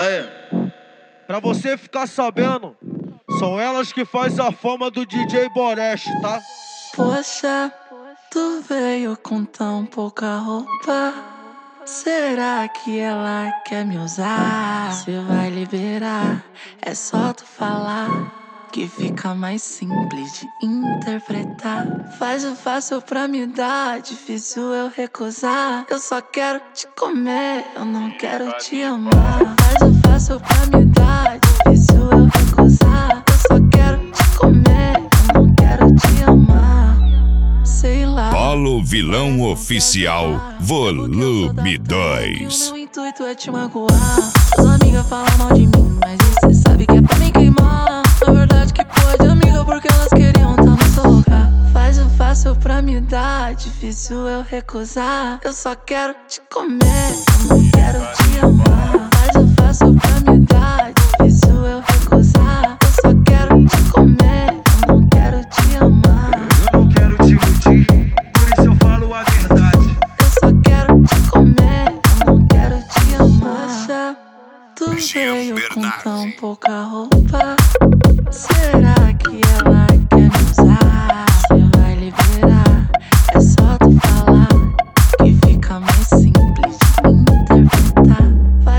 Aí. Pra você ficar sabendo, são elas que faz a fama do DJ Boreste, tá? Poxa, tu veio com tão pouca roupa. Será que ela quer me usar? Se vai liberar, é só tu falar, que fica mais simples de interpretar. Faz o fácil pra me dar, difícil eu recusar. Eu só quero te comer, eu não quero te amar. Faz o fácil pra me dar, difícil eu recusar. Eu só quero te comer, eu não quero te amar. Sei lá. Polo Vilão Oficial, volume 2. O meu intuito é te magoar. As amigas falam mal de mim, mas cê sabe que é pra me queimar. Na verdade que pode, amiga, porque elas queriam tá no seu lugar. Faz o fácil pra me dar, difícil eu recusar. Eu só quero te comer, eu não quero te amar. Faz o fácil pra me dar, difícil eu recusar. Eu só quero te comer, eu não quero te amar. Eu não quero te iludir, por isso eu falo a verdade. Eu só quero te comer, eu não quero te amar. Poxa, tu veio com tão pouca roupa. Será que ela quer me usar? Você vai liberar, é só tu falar, que fica mais simples de interpretar.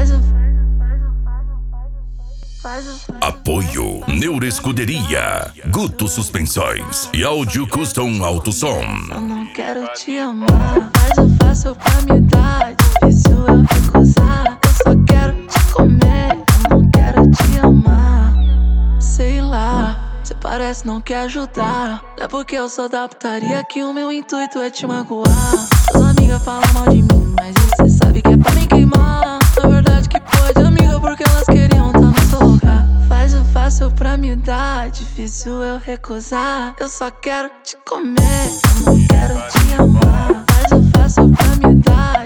Faz o Apoio Neuroescuderia, Guto Suspensões e Áudio Custom Alto Som. Eu não quero te amar. Faz o fácil pra me dar, difícil eu recusar. Eu só quero te comer, eu não quero te amar. Sei lá, cê parece não quer ajudar. É porque eu sou da putaria que o meu intuito é te magoar. Suas amigas falam mal de mim, mas cê sabe que é pra me queimar. Na verdade que pode, amiga, porque elas queriam tá no seu lugar. Faz o fácil pra me dar, difícil eu recusar. Eu só quero te comer, eu não quero te amar. Faz o fácil pra me dar,